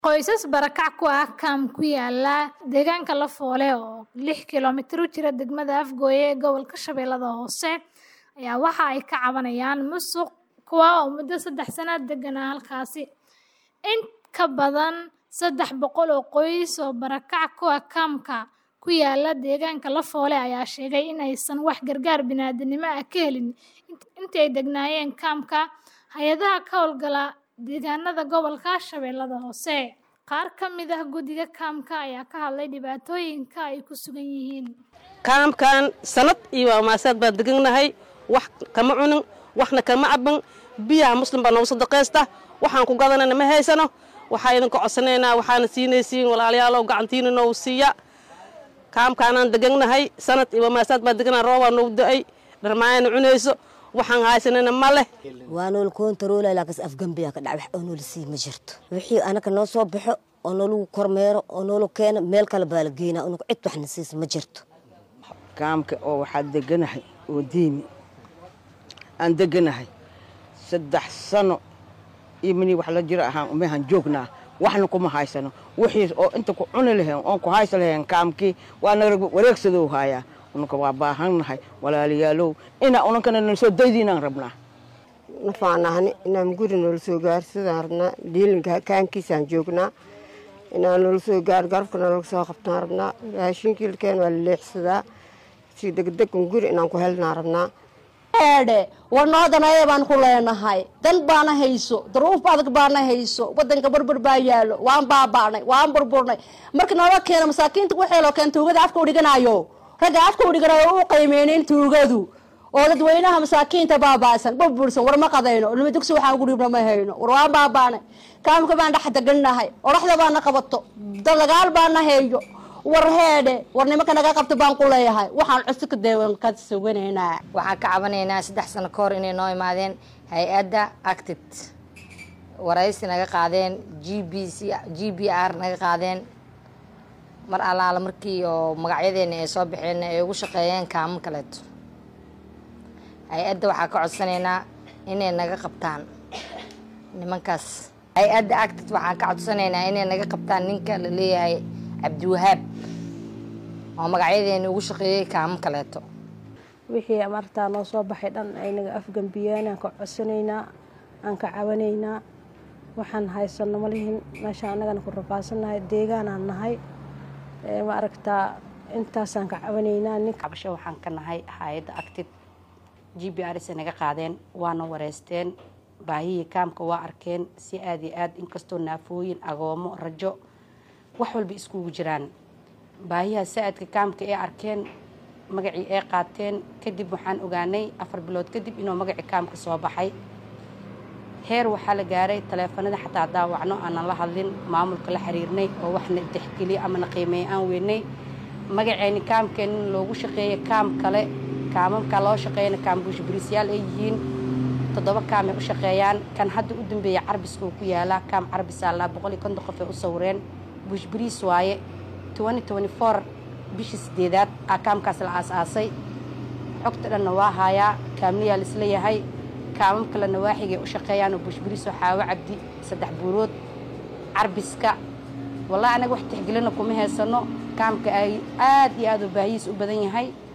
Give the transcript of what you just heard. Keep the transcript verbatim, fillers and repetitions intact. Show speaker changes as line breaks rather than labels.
Qoysas barakac ku ah kaam ku yaala deegaanka Lafoole oo lix kiiloomitir u jira degmada Afgooye ee gobolka Shabeellada Hoose ayaa waxa ay ka cabanayaan musuq kuwa oo muddo saddex sano deganaa halkaasi. In ka badan saddex boqol oo qoys oo barakac ku ah kaamka ku yaala deegaanka Lafoole ayaa sheegay in aysan wax gargaar bini'aadanimo ah ka helin intii ay degnaayeen kaamka hay'adaha ka howlgala deegaanada gobolka Shabeellada Hoose. Qaar ka mid ah guddiga kaamka ayaa ka hadlay dhibaatooyinka ay ku sugan yihiin.
Kaamkan sanad iyo maasaad baa deganahay, wax kama cunin, waxna kama caban, biyaha muslim baa noo sadaqaysta, waxaan ku gadanayna ma haysano, waxaa idin ka codsanaynaa waxaana siinaysiin walaalayaal gacantiina noo siiya. Kaamkaanaan deganahay, sanad iyo maasaad baa deganaa, roob baa noo da'ay, dharmaayana cunayso. waxaan haysanana ma leh
waa nool koontaroolay laakiin afgambiya ka dhac oo nool sii ma jirto wixii anaka noo soo baxo oo nool kormeero oo nool keena meel kale baa la geeyna oo cid waxna siis ma jirto
kaamka oo waxa deganahay oo diimi aan deganahay saddex sano imini wax la jira ahaan uma han joognaa waxna kuma haysano wixii oo inta ku cuni lahayn oo ku haysan lahayn kaamkii waa naga wareegsadoo haya unka waa baahannahay walaalayaalow ina unankana noo soo daydiinaan rabnaa
nafaanaani inaan guri noo soo gaarsadaan rabnaa diilinka kaankiisaan joognaa inaan noo soo gaar garfkana noo soo qabtaan rabnaa raashinkilkeen waa leexsadaa si degdeg guri inaan ku helnaa rabnaa
eede warnoodana baan ku leenahay dan baana hayso daruuf adag baana hayso wadanka barbar baa yaalo waan baabaanay waan burburnay marka noo keena masaakiinta waxay loo keen tuugada afka u dhiganayo raga afka u dhiganayo u qiimeeyeen tuugadu oo dadweynaha masaakiinta baabaasan burbursan war ma qadayno ilmo dugsi waxaan ugu dhibna ma hayno war waan baabaanay kaamka baan dhax deganahay oraxda baana qabato dagaal baana hayo war heede war nimanka naga qabto baan ku leeyahay waxaan cusub ka deewan ka suganeynaa
waxaan ka cabanaynaa saddex sano ka hor inay noo imaadeen hay'adda acted waraysi naga qaadeen G B C G B R naga qaadeen mar alaala markii oo magacyadeena ay soo bixeen ay ugu shaqeeyeen kaam kaleeto hay'adda waxaa ka codsanaynaa inay naga qabtaan nimankaas hay'adda acted waxaan ka codsanaynaa inay naga qabtaan ninka la leeyahay Abdiwahaab oo magacyadeena ugu shaqeeyay kaam kaleeto
wixii amartaa noo soo baxay dhan ay naga afgambiyeen aan ka codsanaynaa aan ka cabanaynaa waxaan haysano ma lihin meesha anagana ku rafaasanahay deegaan aan nahay ee ma aragtaa intaasaan ka cabanaynaa nin
cabasho waxaan ka nahay hay'adda acted G B R naga qaadeen waana wareysteen baahiyii kaamka waa arkeen si aad iyo aad inkastoo naafooyin agoomo rajo wax walba iskugu jiraan baahiyaha saadka kaamka ee arkeen magacii ay qaateen kadib waxaan ogaanay afar bilood kadib inuu magacii kaamka soo baxay heer waxaa la gaaray taleefanada xataa daawacno aan la hadlin maamulka la xiriirnay oo waxna tixgeliye ama na qiimeey aan weynay magaceeni kaamkeen loogu shaqeeyay kaam kale kaamamka loo shaqeeyana kaam bushbiriisyaal ay yihiin toddoba kaam ay u shaqeeyaan kan hadda u dambeeyay carbiska ku yaala kaam carbisaa la boqol iyo konton qof ay u sawireen bushbiriis waaye twenty twenty-four bishii sideedaad kaamkaas la aasaasay xogta dhanna waa hayaa kaamniyaa la isla yahay kaamam kale nawaaxiga u shaqeeyaan oo bushbiriis oo xaawo cabdi saddex buurood carbiska wallahi anaga wax tixgelina kuma heysano kaamka ay aad iyo aad u baahiis u badan yahay